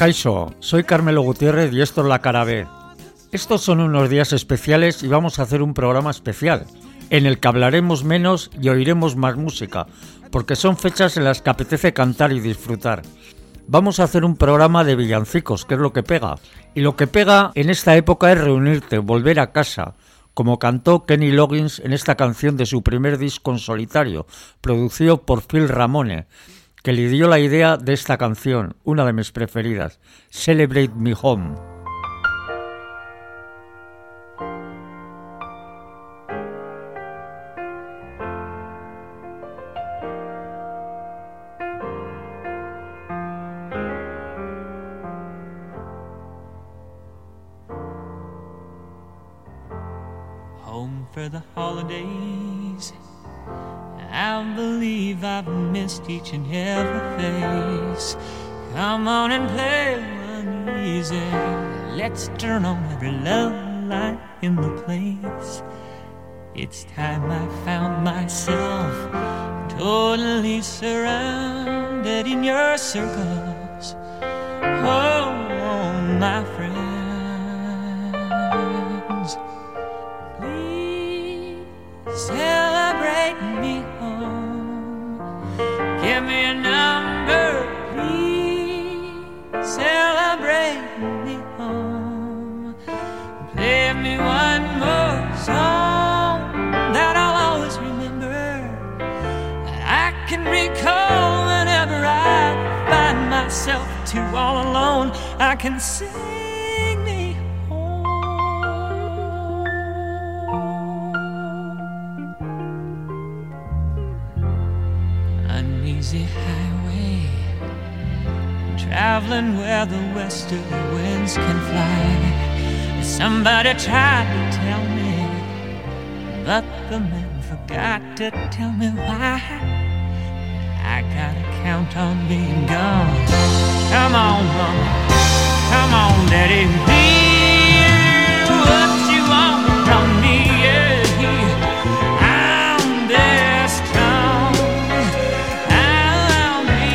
Kaixo, soy Carmelo Gutiérrez y esto es La Cara B. Estos son unos días especiales y vamos a hacer un programa especial, en el que hablaremos menos y oiremos más música, porque son fechas en las que apetece cantar y disfrutar. Vamos a hacer un programa de villancicos, que es lo que pega. Y lo que pega en esta época es reunirte, volver a casa, como cantó Kenny Loggins en esta canción de su primer disco en solitario, producido por Phil Ramone, que le dio la idea de esta canción, una de mis preferidas, Celebrate Me Home. Home for the holidays. I believe I've missed each and every face. Come on and play uneasy. Let's turn on every love light in the place. It's time I found myself totally surrounded in your circles. Oh, my friends, please celebrate me. Give me a number, please celebrate me home. Play me one more song that I'll always remember, that I can recall whenever I find myself too all alone. I can sing me home. Uneasy highway, traveling where the westerly winds can fly. Somebody tried to tell me, but the man forgot to tell me why. I gotta count on being gone. Come on, mama, come on, daddy, be what you want from me. Yeah, I'm this strong. I'll be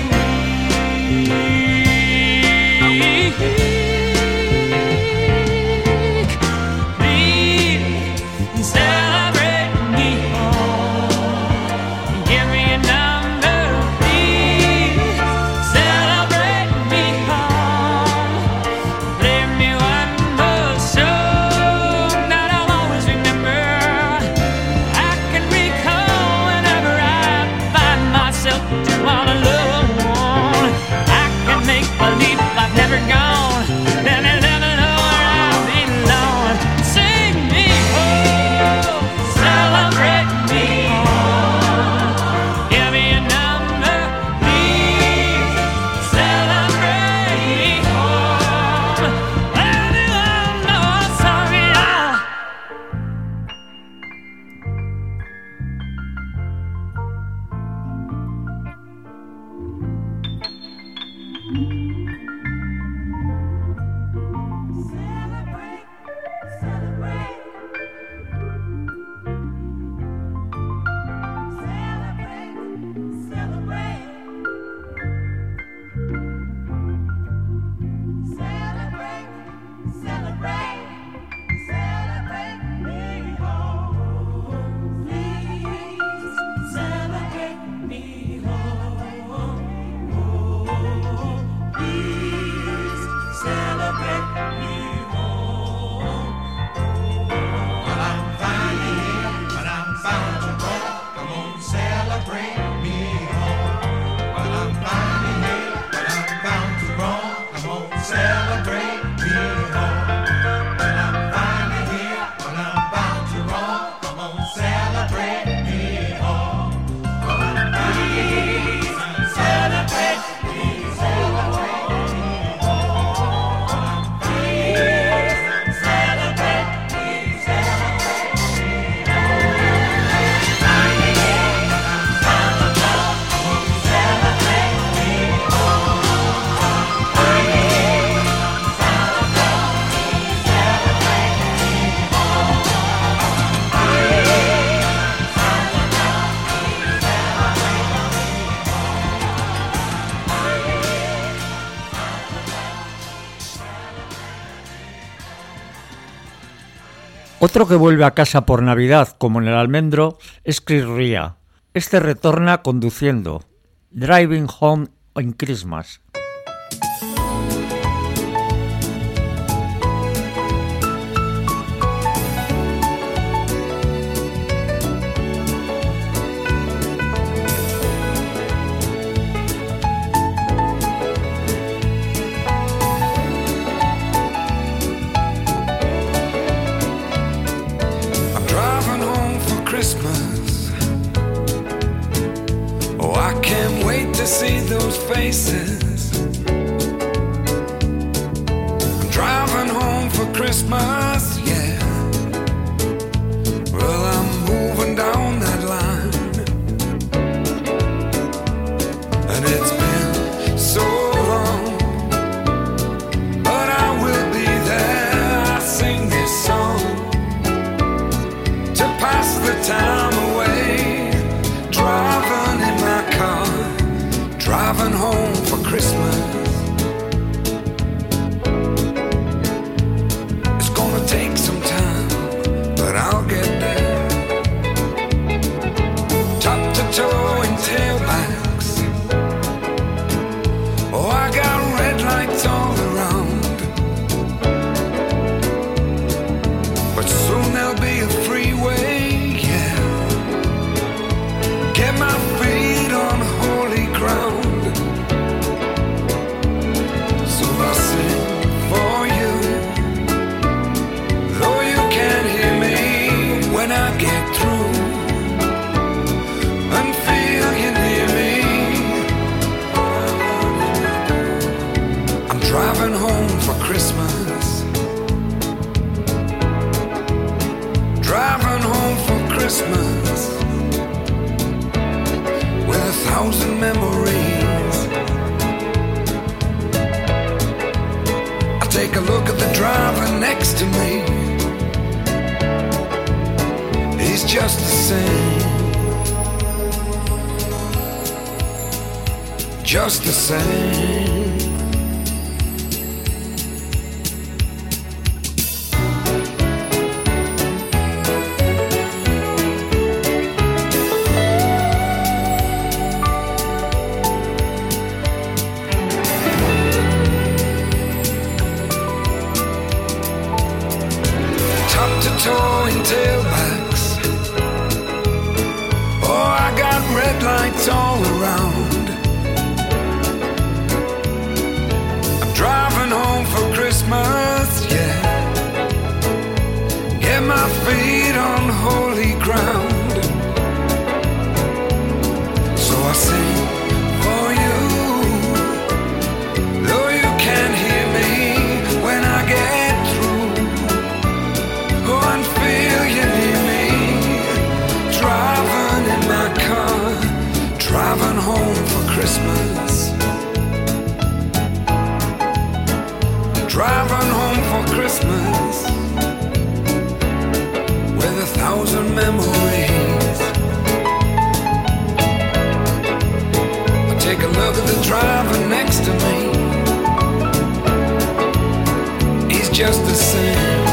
weak. Please celebrate me home. Give me a number, please celebrate me home. Play me one more song that I'll always remember. I can recall whenever I find myself too all alone. I can make believe I've never gone, then I'll never know where I belong. Sing me home, celebrate me home. Give me a number, please celebrate me home. Anyone know I'm sorry? Otro que vuelve a casa por Navidad, como en el Almendro, es Chris Rea. Este retorna conduciendo, Driving Home on Christmas. To see those faces. I'm driving home for Christmas, yeah. Well, I'm moving down that line, and it's been so long, but I will be there. I sing this song to pass the time away, driving in my car, driving home for Christmas. It's gonna take some time, but I'll get there. Top to toe in tailbacks. Oh, I got red lights all around, but soon there'll be a freeway, yeah. Get my feet on holy ground. Driving home for Christmas. Driving home for Christmas with 1,000 memories. I take a look at the driver next to me. He's just the same. Just the same. Tailbacks. Oh, I got red lights all around. I'm driving home for Christmas, yeah. Get my feet on holy ground. So I sing for you, though you can't hear me when I get through. Oh, and feel you near me, driving in my car, driving home for Christmas. Driving home for Christmas with 1,000 memories. I take a look at the driver next to me. He's just the same.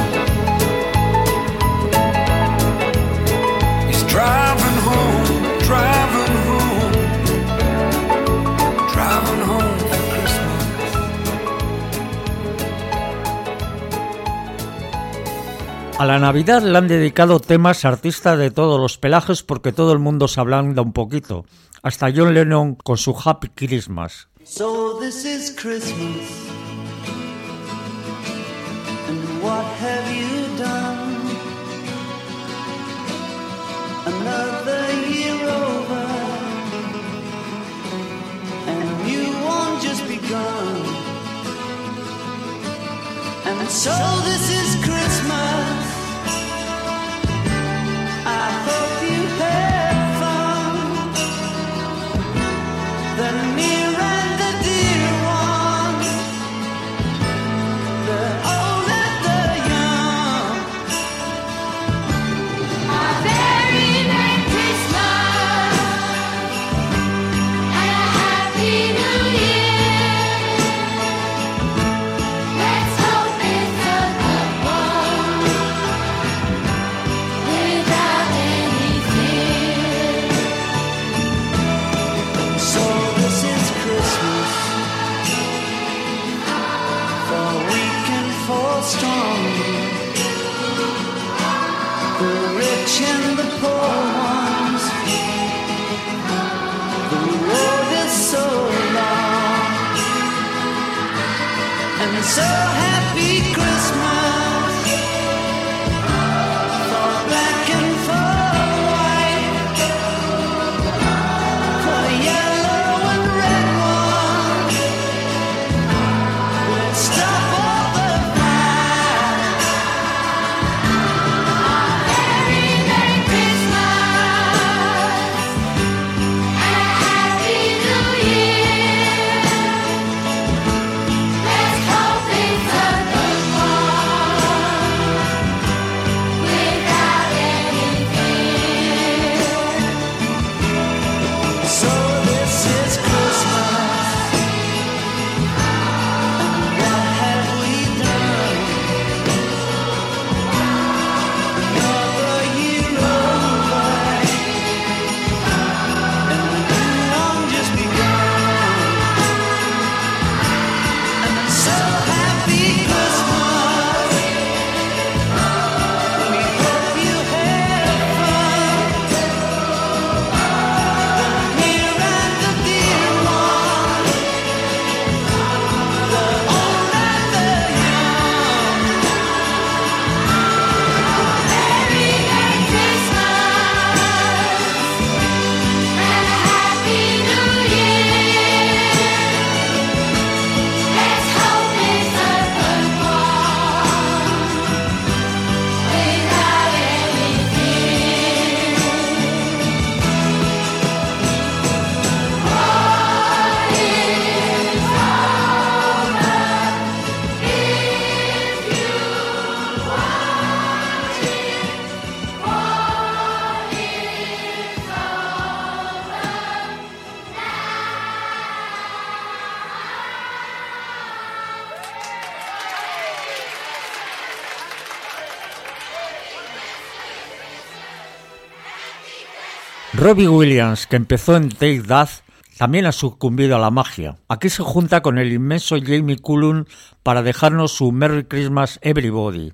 Driving home, driving home, driving home for Christmas. A la Navidad le han dedicado temas artistas de todos los pelajes porque todo el mundo se ablanda un poquito. Hasta John Lennon con su Happy Christmas. So this is Christmas, and what have you done? Another year over, and a new one just begun. And so this is Christmas. I hope you had fun. The near and the dear ones, the old and the young. A very Merry Christmas and a Happy New Year. Let's hope it's a good Robbie Williams, que empezó en Take That, también ha sucumbido a la magia. Aquí se junta con el inmenso Jamie Cullum para dejarnos su Merry Christmas Everybody.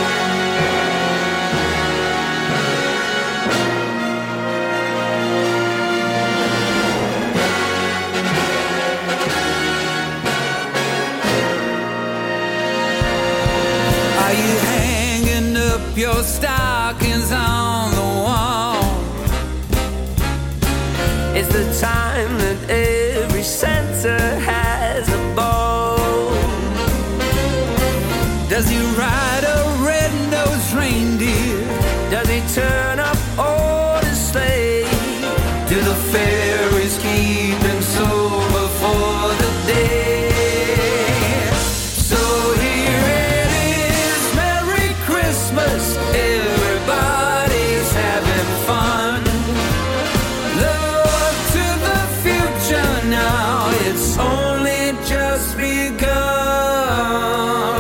Are you hanging up your stockings on the wall? It's the time that every Santa has a ball. Does he ride a red-nosed reindeer? Does he turn up all his sleigh? Do the fairies keep him sober for the day? So here it is, Merry Christmas, everybody's having fun. Look to the future now, it's only just begun.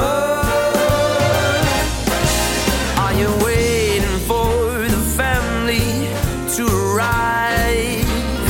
Are you waiting for the family to arrive?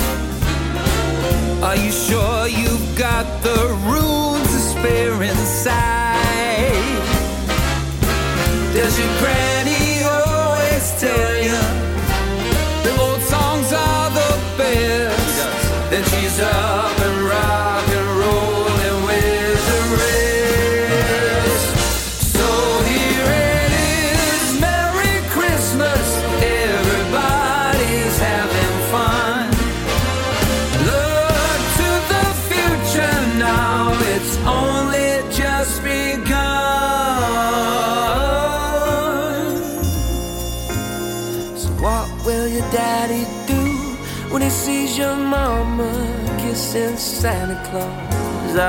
Are you sure you've got the room to spare inside? Does your granny always tell you the old songs are the best? Then she's up and rock and rolling with the rest. So here it is, Merry Christmas, everybody's having fun. Look to the future now, it's only just begun. So what will your daddy do when he sees your mama kissing Santa Claus?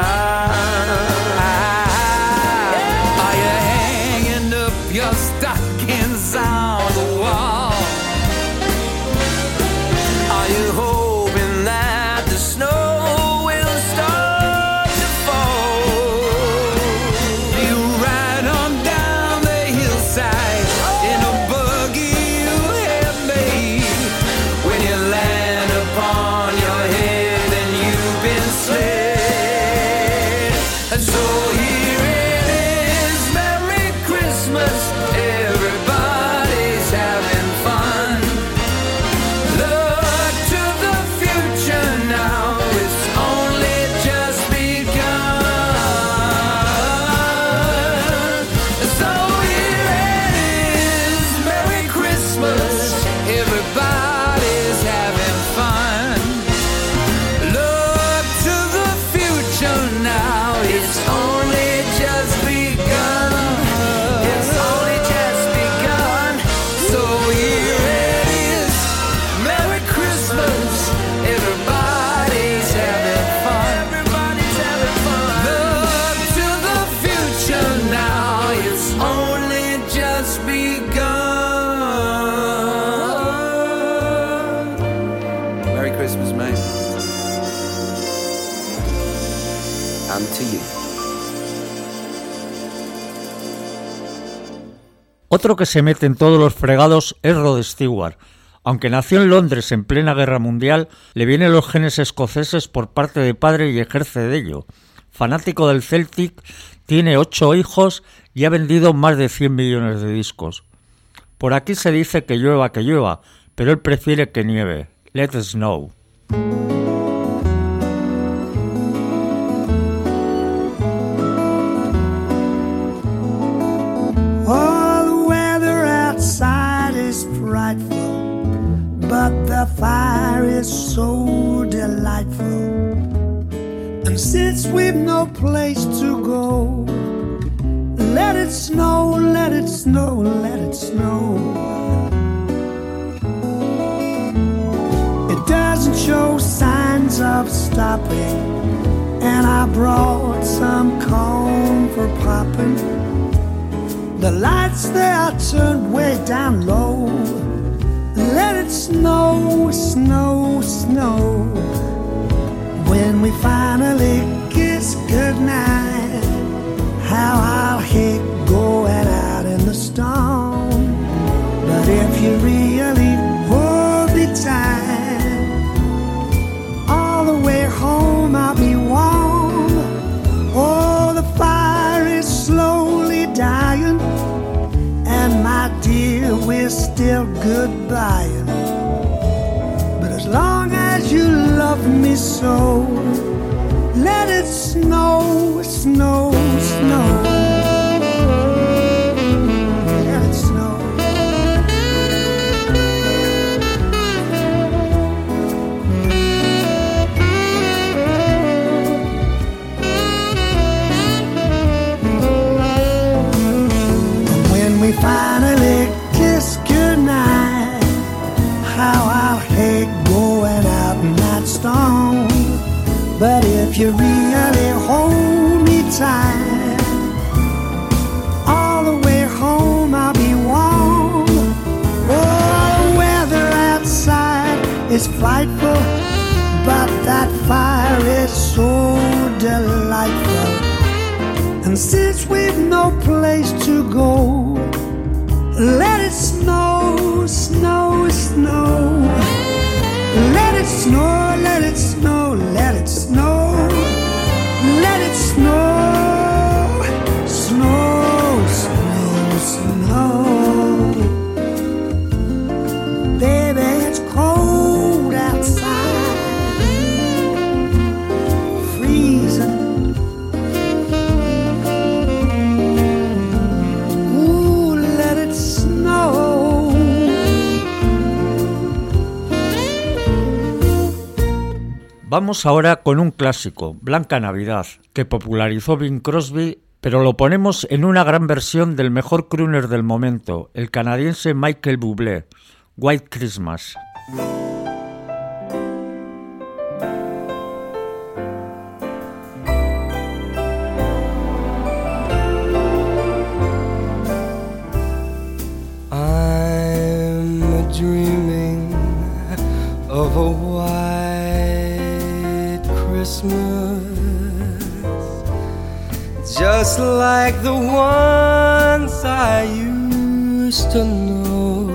Are you hanging up your stockings on the wall? Are you hoping that the snow will start to fall? Do you ride on down the hillside in a buggy you have made? When you land upon your head and you've been slid. And so here it is, Merry Christmas, everybody's having fun. Look to the future now, it's only just begun. So here it is, Merry Christmas, everybody's having fun. Look to the future now, it's only just begun. It's only just begun. So here it is, Merry Christmas, everybody's having fun. Everybody's having fun. Look to the future now, it's only just begun. Merry Christmas, mate. And to you. Otro que se mete en todos los fregados es Rod Stewart. Aunque nació en Londres en plena guerra mundial, le vienen los genes escoceses por parte de padre y ejerce de ello. Fanático del Celtic, tiene 8 hijos y ha vendido más de 100 millones de discos. Por aquí se dice que llueva, pero él prefiere que nieve. Let it snow. Oh, the weather outside is frightful, but the fire is so delightful. And since we've no place to go, let it snow, let it snow, let it snow. It doesn't show signs of stopping, and I brought some corn for popping. The lights they are turned way down low. Let it snow, snow, snow. When we finally kiss goodnight, how I'll hate going out in the storm. But if you really hold me tight, still goodbye. But as long as you love me so, let it snow, snow, snow. Let it snow. When we finally kiss goodnight, how I'll hate going out in that storm. But if you really hold me tight, all the way home I'll be warm. Oh, the weather outside is frightful, but that fire is so delightful. And since we've no place to go, let it snow, snow, snow. Let it snow, let it snow, let it snow. Let it snow, snow, snow, snow. Baby, it's cold outside, freezing. Vamos ahora con un clásico, Blanca Navidad, que popularizó Bing Crosby, pero lo ponemos en una gran versión del mejor crooner del momento, el canadiense Michael Bublé, White Christmas. I'm dreaming of a Christmas, just like the ones I used to know,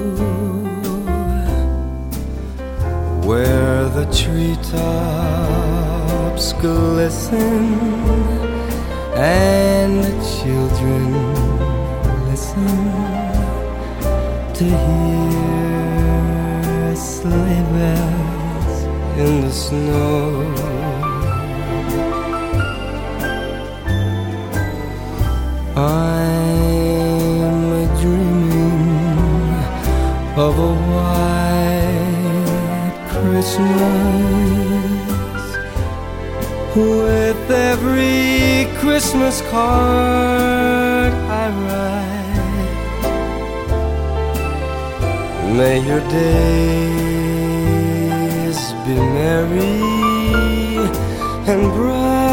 where the treetops glisten and the children listen to hear sleigh bells in the snow. I'm dreaming of a white Christmas, with every Christmas card I write. May your days be merry and bright,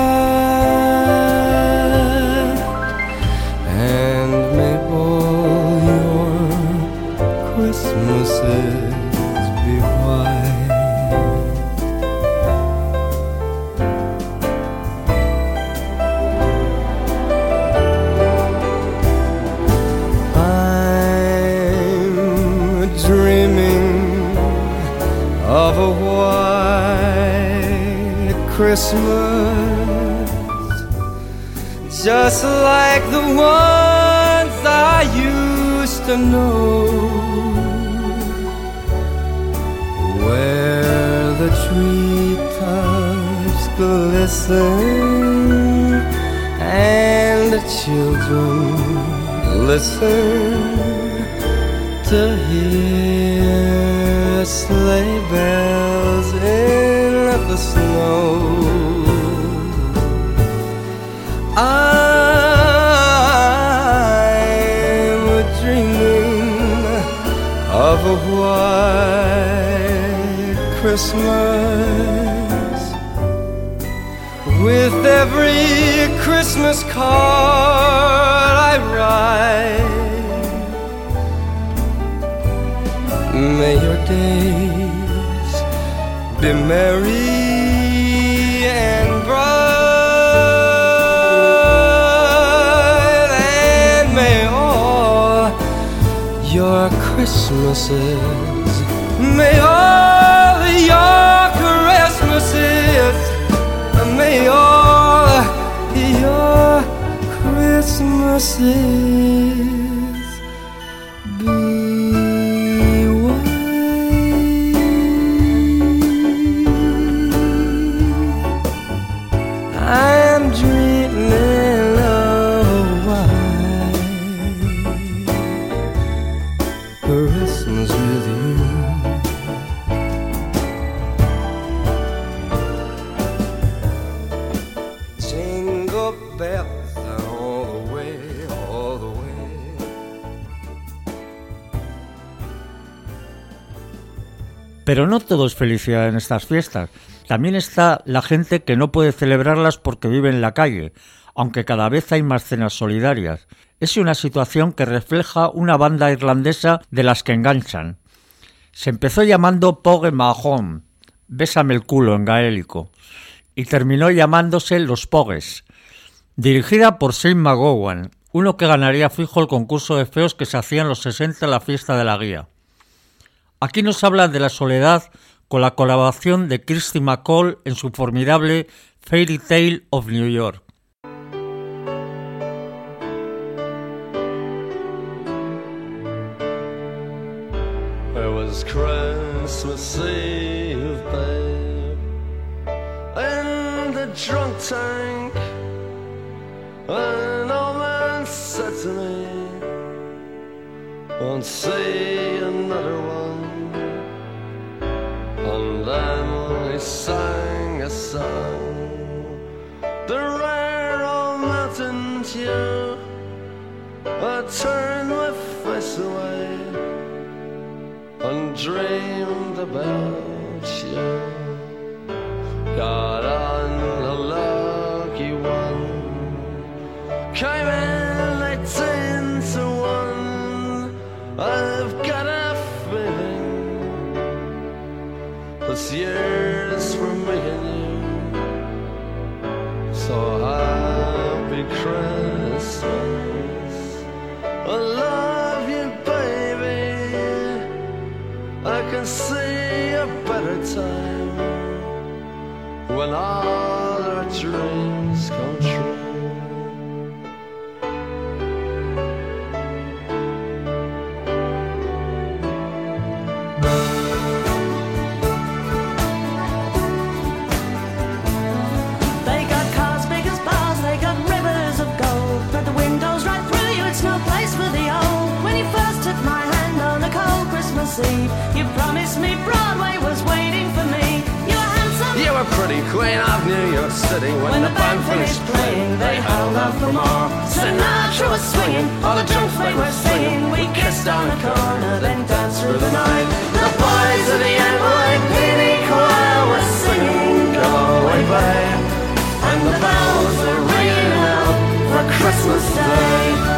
and may all your Christmases be white. I'm dreaming of a white Christmas, just like the ones I used to know, where the treetops glisten and the children listen to hear sleigh bells in the snow. I'm dreaming of a white Christmas, with every Christmas card I write. May your days be merry and bright, and may all your Christmases, may all your Christmases, may all your Christmases be Pero no todo es felicidad en estas fiestas. También está la gente que no puede celebrarlas porque vive en la calle, aunque cada vez hay más cenas solidarias. Es una situación que refleja una banda irlandesa de las que enganchan. Se empezó llamando Pogue Mahone, bésame el culo en gaélico, y terminó llamándose Los Pogues, dirigida por Shane McGowan, uno que ganaría fijo el concurso de feos que se hacía en los 60 en la fiesta de la guía. Aquí nos habla de la soledad con la colaboración de Kirsty MacColl en su formidable Fairy Tale of New York. It was Christmas Eve, babe, in the drunk tank. An old man said to me, won't see another one. And then he sang a song, the rare old mountain dew. I turned my face away and dreamed about you. Got on a lucky one, came in 18 to 1. I've got a feeling this year's for me and you. So happy Christmas, I love you, baby. I can see a better time when all our dreams come true. They got cars big as bars, they got rivers of gold, but the windows right through you, it's no place for the old. When you first took my hand on a cold Christmas Eve, you promised me Broadway was waiting for me. You were handsome, You were pretty queen of New York City. When the band finished playing, they held out for more. Sinatra was swinging, all the drunk they were singing. We kissed on the corner, then danced through the night. The boys of the NYPD choir were singing Go Away Babe, and the bells were ringing out for Christmas Day.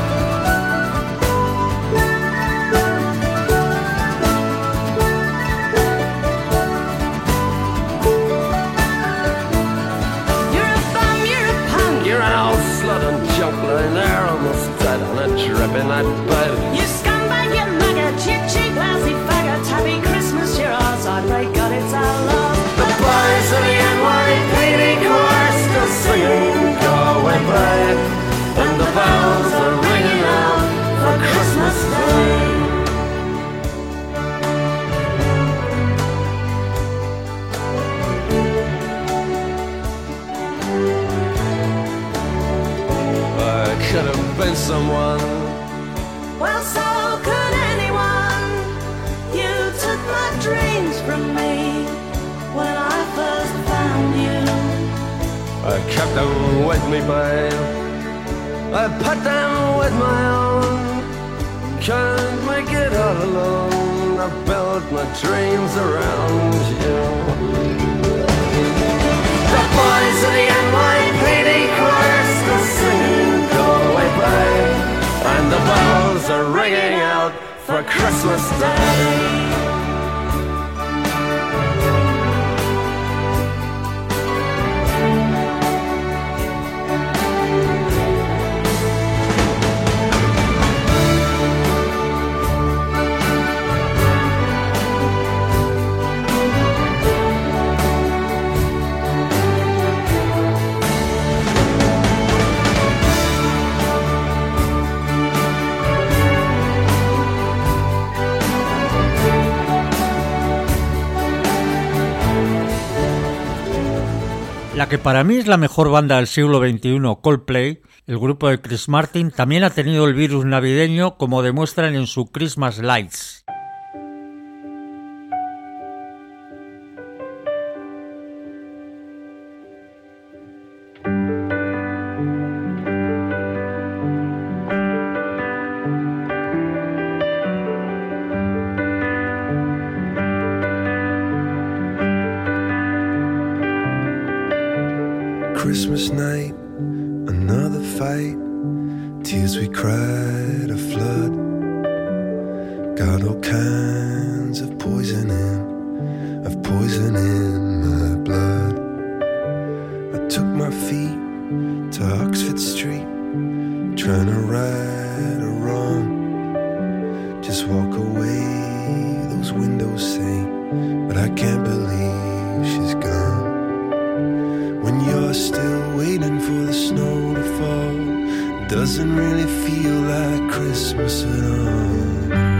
you're a bum, you're a punk. You're an old slut and junk lying there almost dead on a drip in that bed. You scumbag, you maggot, you cheap, lousy faggot. Happy Christmas, you're ours, I pray God it's our love. The boys of the NYPD choir still singing Go Away Babe, and the bells are ringing out for Christmas Day. I could have been someone. Well, so could anyone. You took my dreams from me when I first found you. I kept them with me, babe. I put them with my own. Can't make it all alone. I built my dreams around you. The boys of the NYPD choir still singing Go Away Babe, and the bells are ringing out for Christmas Day. La que para mí es la mejor banda del siglo XXI, Coldplay, el grupo de Chris Martin, también ha tenido el virus navideño, como demuestran en su Christmas Lights. Christmas night, another fight, tears we cried a flood. Got all kinds of poison in my blood. I took my feet to Oxford Street, trying to right a wrong. Just walk away, those windows say, but I can't believe she's gone. When you're still waiting for the snow to fall, it doesn't really feel like Christmas at all.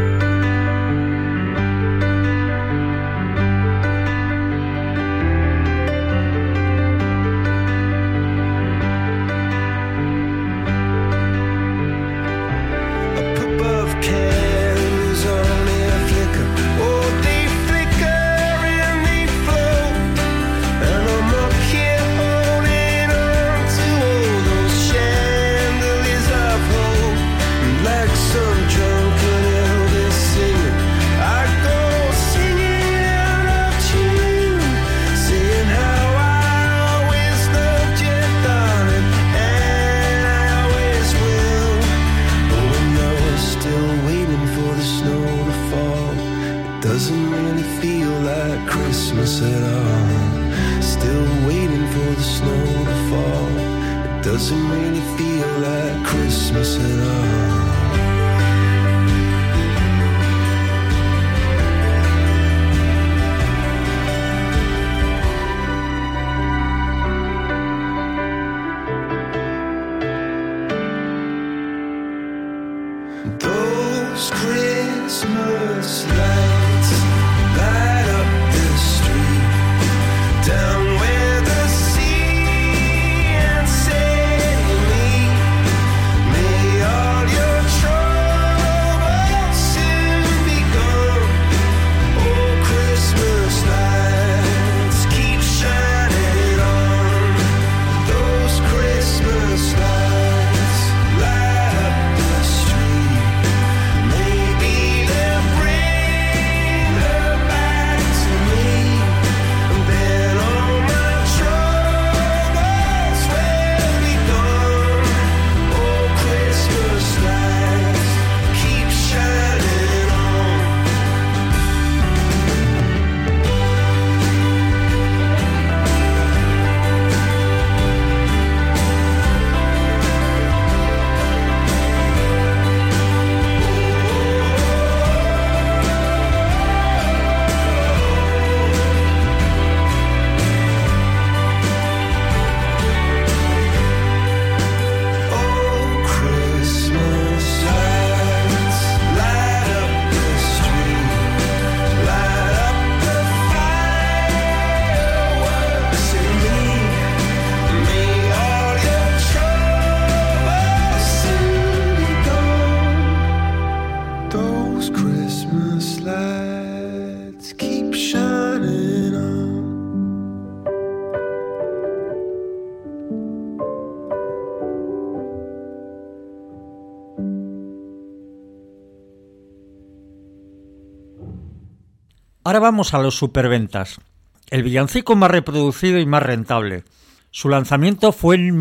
Ahora vamos a los superventas. El villancico más reproducido y más rentable. Su lanzamiento fue en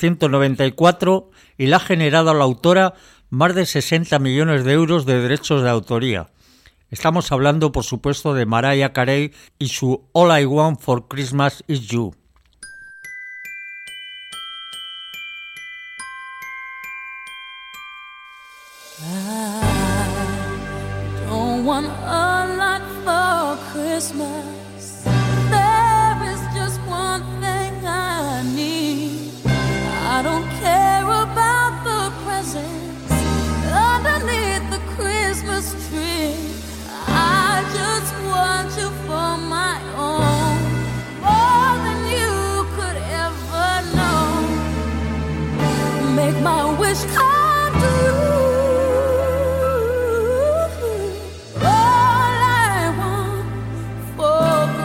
1994 y le ha generado a la autora más de 60 millones de euros de derechos de autoría. Estamos hablando, por supuesto, de Mariah Carey y su All I Want for Christmas Is You. I don't want a lot for Christmas. There is just one thing I need. I don't care about the presents underneath the Christmas tree. I just want you for my own, more than you could ever know. Make my wish come true. All I want for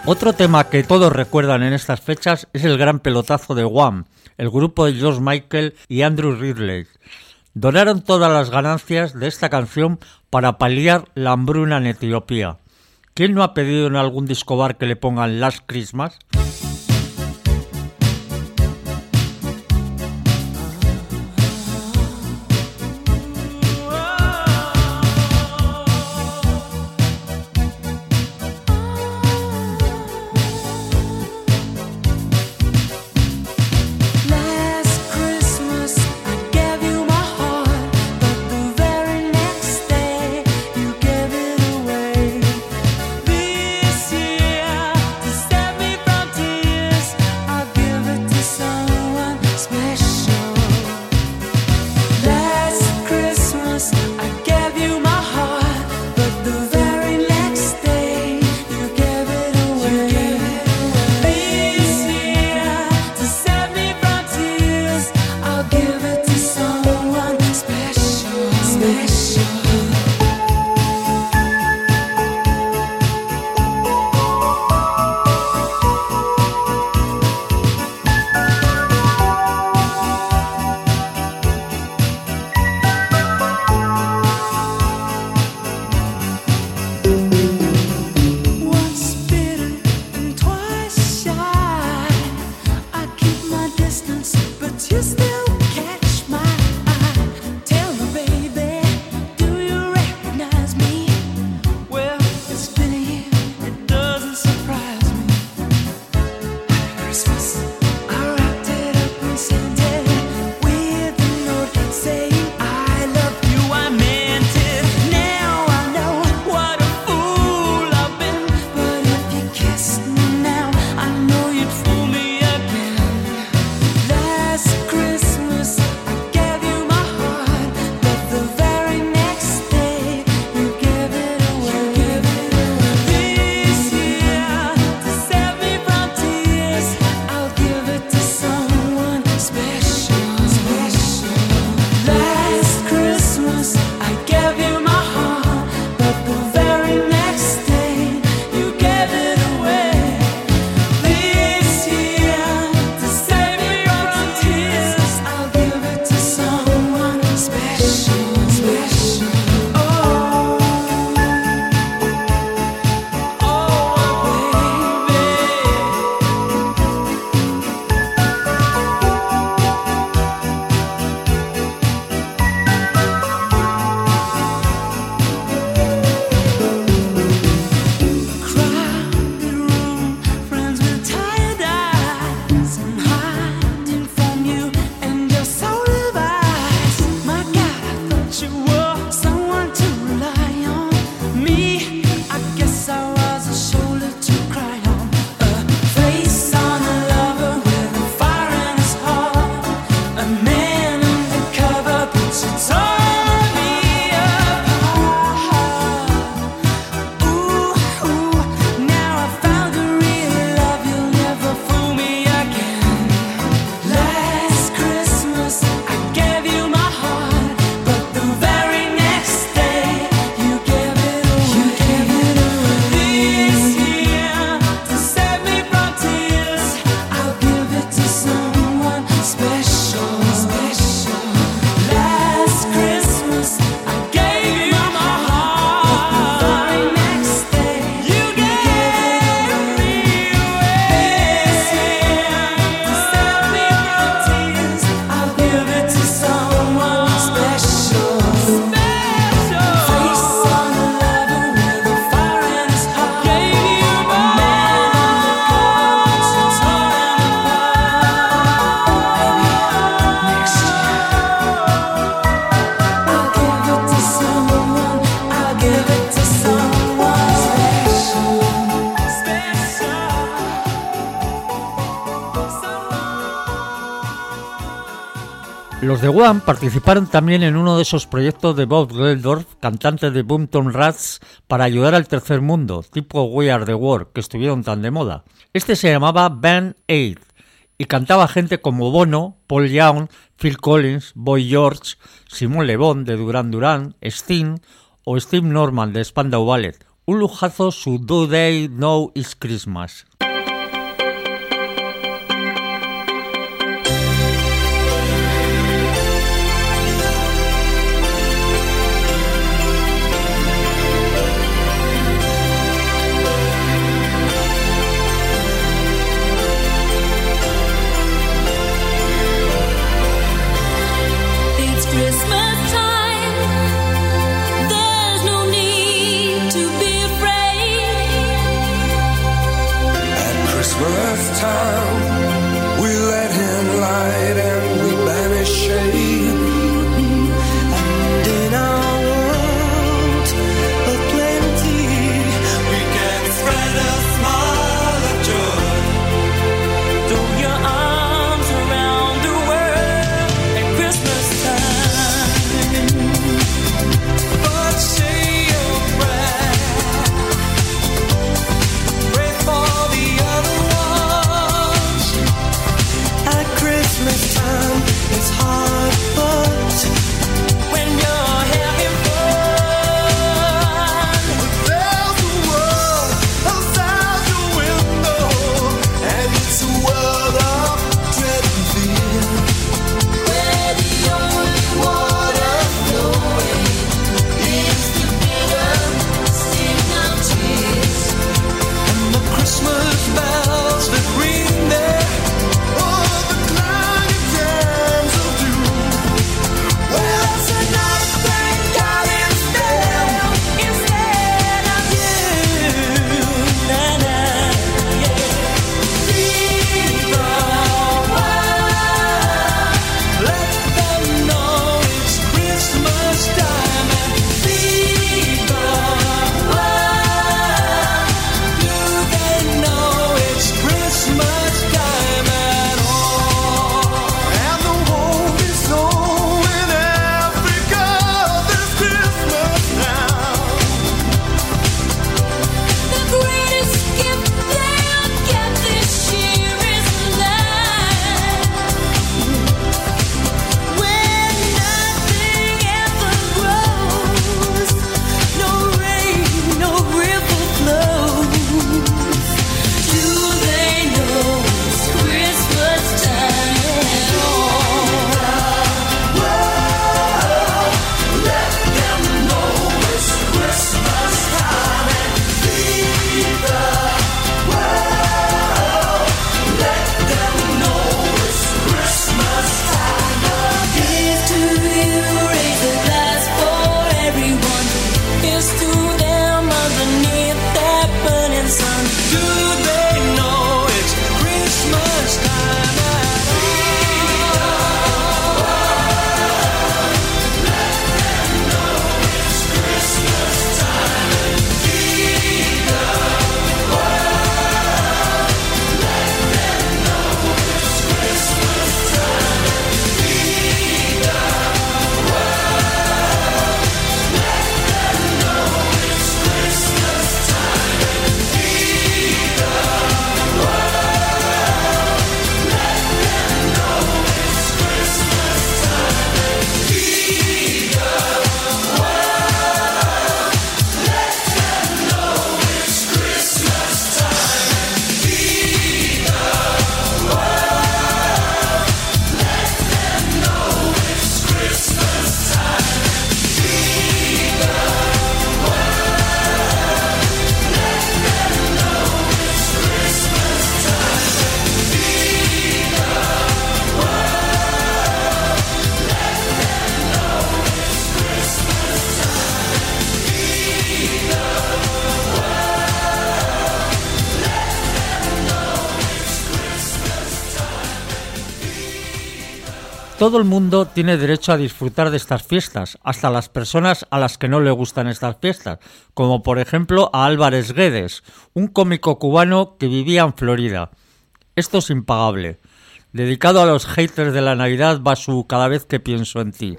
Otro tema que todos recuerdan en estas fechas es el gran pelotazo de Wham, el grupo de George Michael y Andrew Ridley. Donaron todas las ganancias de esta canción para paliar la hambruna en Etiopía. ¿Quién no ha pedido en algún disco bar que le pongan Last Christmas? Los de Wham participaron también en uno de esos proyectos de Bob Geldof, cantante de Boomtown Rats, para ayudar al tercer mundo, tipo We Are the World, que estuvieron tan de moda. Este se llamaba Band Aid y cantaba gente como Bono, Paul Young, Phil Collins, Boy George, Simon Le Bon de Duran Duran, Sting o Steve Norman de Spandau Ballet, Un lujazo su Do They Know It's Christmas. It's Christmas time. There's no need to be afraid. At Christmas time, we let in light and we banish shade. And in our world of plenty, We can spread a smile of joy. Throw your arms around the world at Christmas time. But say your prayer. Pray for the other ones. at Christmas time, it's hard, but When you're having fun, There's a world outside your window, and it's a world of dread and fear. Where the only water flowing is the bitter sting of tears. And the Christmas bells that ring there. Oh, the clanging chimes of doom. Well, it's another thing God instead. instead of you, na-na, yeah. Lead the world. Let them know it's Christmas time and Lead the world. do they know it's Christmas time at all? And the hope is so in Africa this Christmas now. The greatest gift they'll get this year is love. When nothing ever grows, no rain, no river flows. Do they know it's Christmas time at all? Let them know it's Christmas time and lead the world. Let them know it's Christmas time. Here's to you, raise a glass for everyone. Here's to them underneath that burning sun. Do they know it's Christmas time at Todo el mundo tiene derecho a disfrutar de estas fiestas, hasta las personas a las que no le gustan estas fiestas, como por ejemplo a Álvarez Guedes, un cómico cubano que vivía en Florida. Esto es impagable. Dedicado a los haters de la Navidad va su Cada vez que pienso en ti.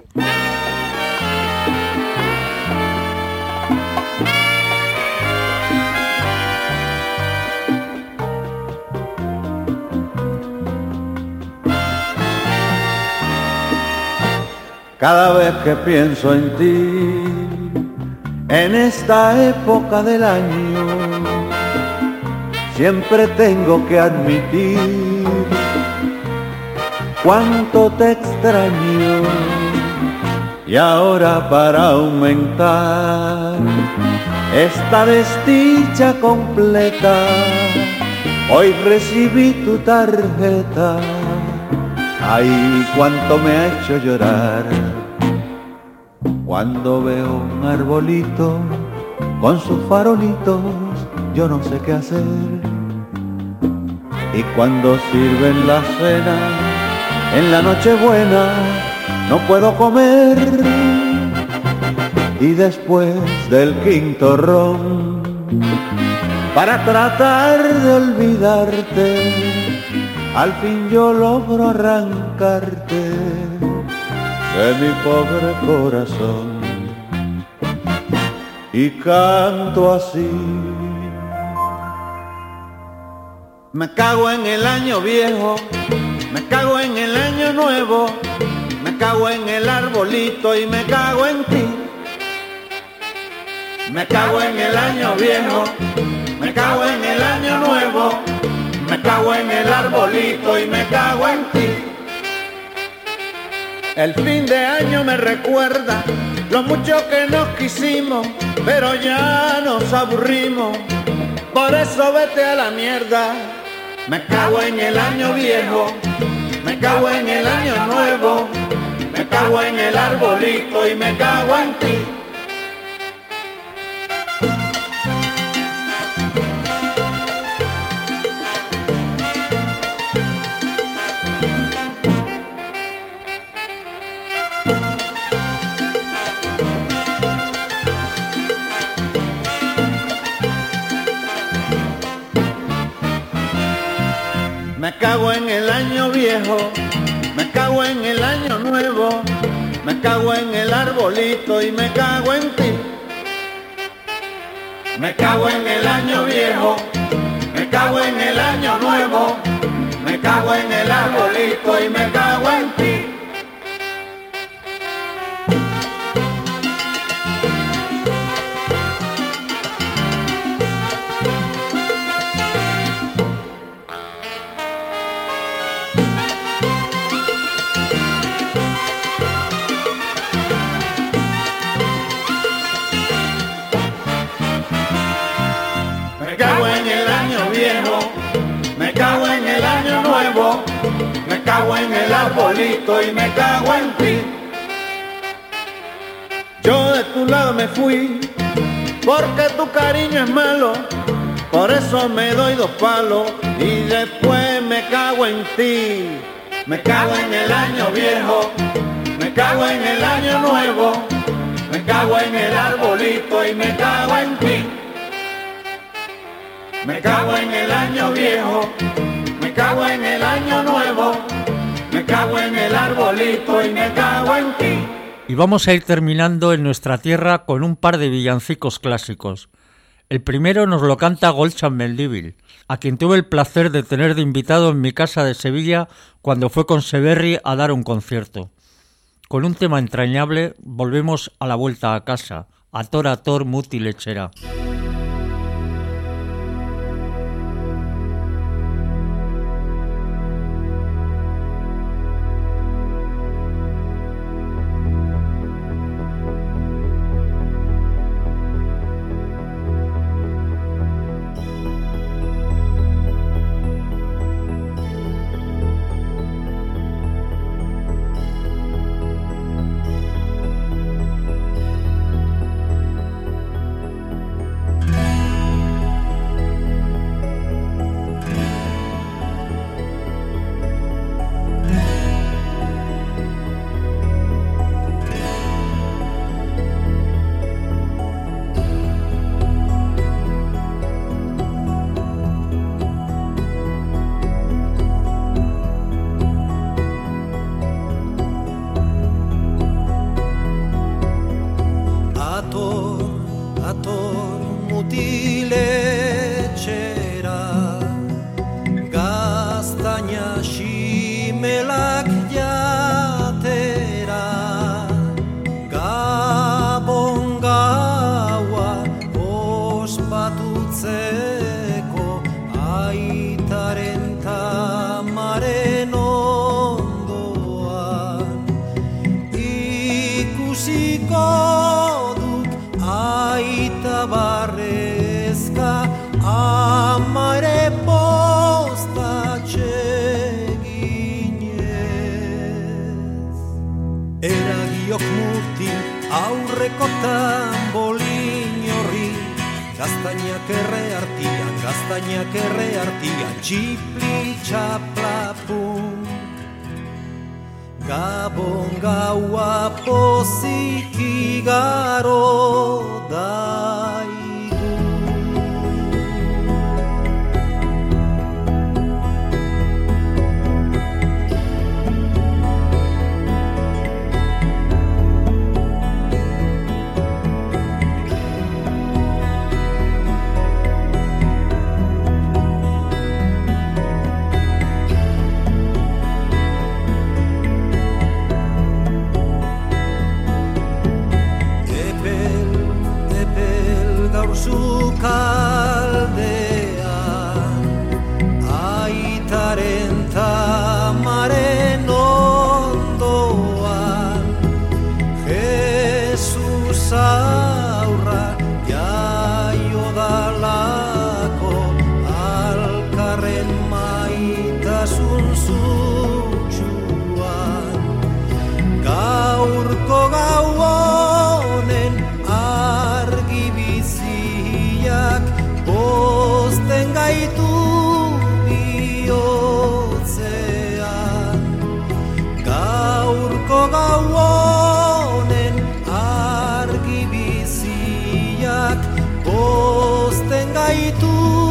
Cada vez que pienso en ti, En esta época del año siempre tengo que admitir cuánto te extraño. Y ahora para aumentar esta desdicha completa, hoy recibí tu tarjeta. Ay, cuánto me ha hecho llorar cuando veo un arbolito con sus farolitos, yo no sé qué hacer. Y cuando sirven la cena en la Nochebuena, no puedo comer. Y después del quinto ron, para tratar de olvidarte, al fin yo logro arrancarte de mi pobre corazón y canto así. Me cago en el año viejo, me cago en el año nuevo, me cago en el arbolito y me cago en ti. Me cago en el año viejo, me cago en el año nuevo, me cago en el arbolito y me cago en ti. El fin de año me recuerda lo mucho que nos quisimos, pero ya nos aburrimos, por eso vete a la mierda. Me cago en el año viejo, me cago en el año nuevo, me cago en el arbolito y me cago en ti. Me cago en el año viejo, me cago en el año nuevo, me cago en el arbolito y me cago en ti. Me cago en el año viejo, me cago en el año nuevo, me cago en el arbolito y me cago en ti. Me cago en el año viejo, me cago en el año nuevo, me cago en el arbolito y me cago en ti. Yo de tu lado me fui, porque tu cariño es malo, por eso me doy 2 palos y después me cago en ti. Me cago en el año viejo, me cago en el año nuevo, me cago en el arbolito y me cago en ti. Me cago en el año viejo, me cago en el año nuevo, me cago en el arbolito y me cago en ti. Y vamos a ir terminando en nuestra tierra con un par de villancicos clásicos. El primero nos lo canta Golchan Mendívil, a quien tuve el placer de tener de invitado en mi casa de Sevilla cuando fue con Severri a dar un concierto. Con un tema entrañable volvemos a la vuelta a casa, a tor muti lechera. gainak erre artian txipli txaplapun. Gabon gaua pozik igaro daigu. Sukaldean aitaren tamaren ondoan Jesus aurra jaio dalako alkarren maitasun zutsuan gaurko gau honen argi pozten gaitu bihotzean. Gaurko gau honen argi biziak pozten gaitu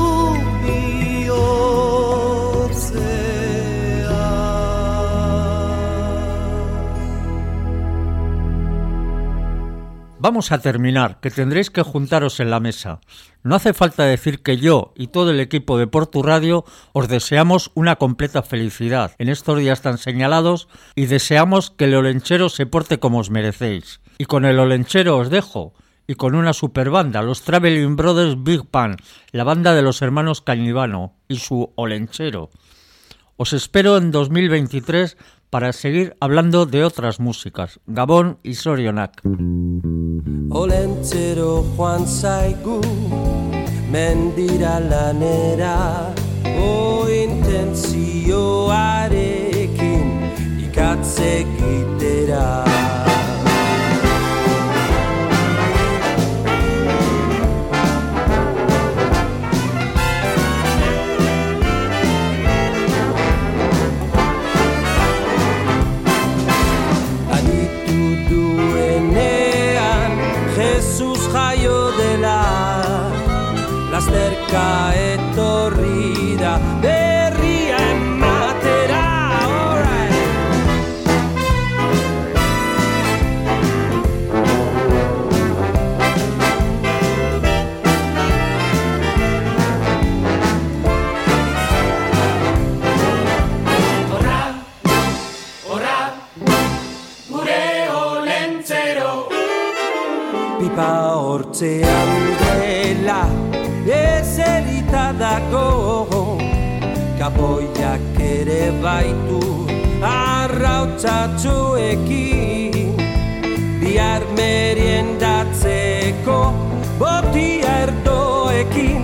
Vamos a terminar, que tendréis que juntaros en la mesa. No hace falta decir que yo y todo el equipo de Portu Radio os deseamos una completa felicidad en estos días tan señalados y deseamos que el olenchero se porte como os merecéis. Y con el olenchero os dejo, y con una super banda, los Traveling Brothers Big Band, la banda de los hermanos Cañivano y su olenchero. Os espero en 2023 para seguir hablando de otras músicas, Gabon y Zorionak. Olentzero joan zaigu mendira lanera, intentzioarekin ikatze egitera. Jaio dela, lasterka etorri da berria ematera, Horra, gure olentzero. Pipa hortzean dela, ezerita dago, kapoiak ere baitu arrautzatxoekin, bihar meriendatzeko botia erdoekin.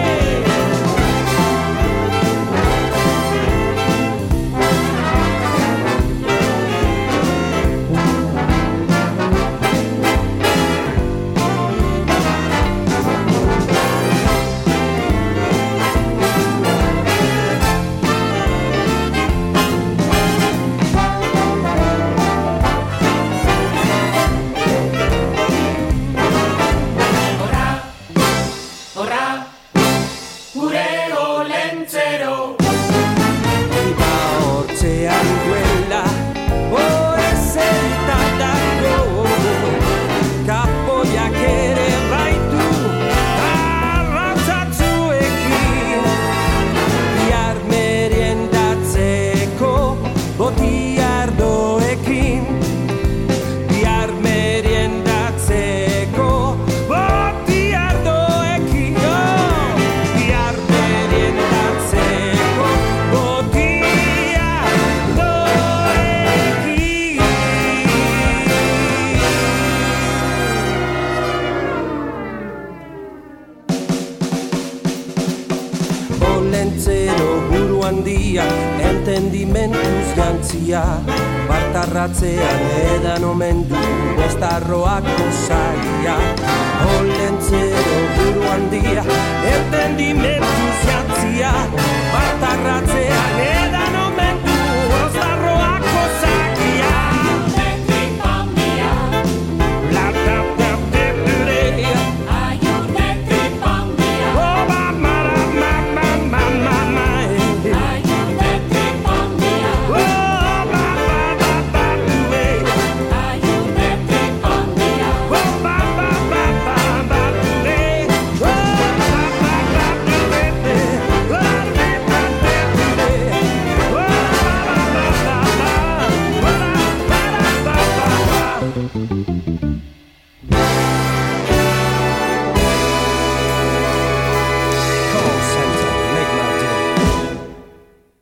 Entendimentuz jantzia, bartarratzean edan omen du bostarroako zaila. Olentzero buru handia, entendimentuz jantzia. Thank you.